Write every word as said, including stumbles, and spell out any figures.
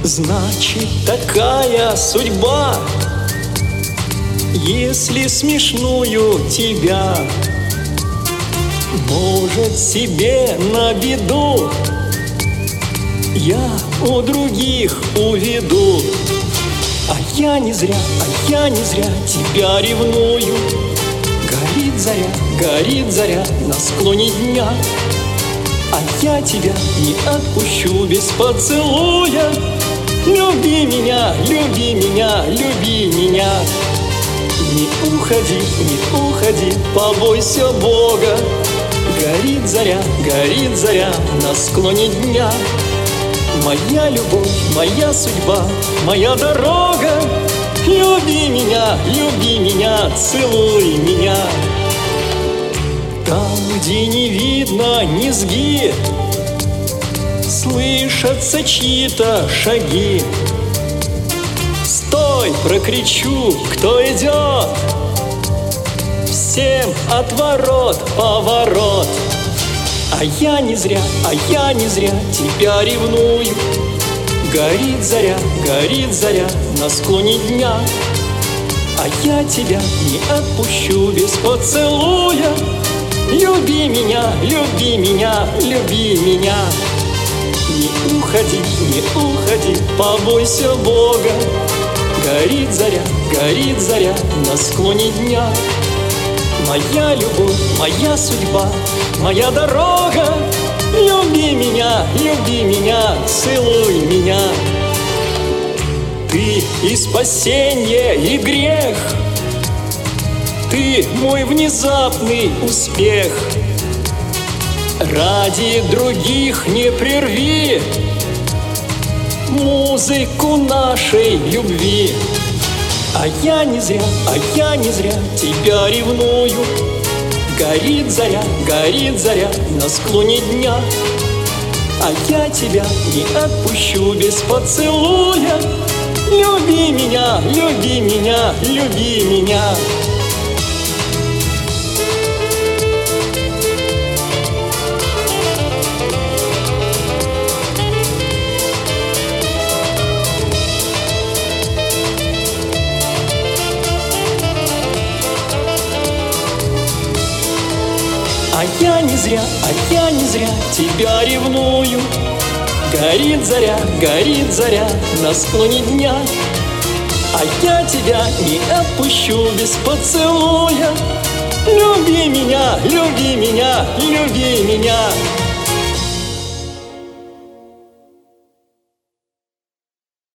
Значит, такая судьба, если смешную тебя может себе на беду я у других уведу. А я не зря, а я не зря тебя ревную. Горит заря, горит заря на склоне дня, а я тебя не отпущу без поцелуя. Люби меня, люби меня, люби меня. Не уходи, не уходи, побойся Бога. Горит заря, горит заря на склоне дня. Моя любовь, моя судьба, моя дорога. Люби меня, люби меня, целуй меня. Там, где не видно низги, слышатся чьи-то шаги. Стой, прокричу, кто идет, всем отворот, поворот. А я не зря, а я не зря тебя ревную. Горит заря, горит заря на склоне дня, а я тебя не отпущу без поцелуя. Люби меня, люби меня, люби меня. Не уходи, не уходи, побойся Бога. Горит заря, горит заря на склоне дня. Моя любовь, моя судьба, моя дорога. Люби меня, люби меня, целуй меня. Ты и спасенье, и грех, ты мой внезапный успех. Ради других не прерви музыку нашей любви. А я не зря, а я не зря тебя ревную. Горит заря, горит заря на склоне дня, а я тебя не отпущу без поцелуя. Люби меня, люби меня, люби меня. А я не зря, а я не зря тебя ревную. Горит заря, горит заря на склоне дня, а я тебя не отпущу без поцелуя. Люби меня, люби меня, люби меня.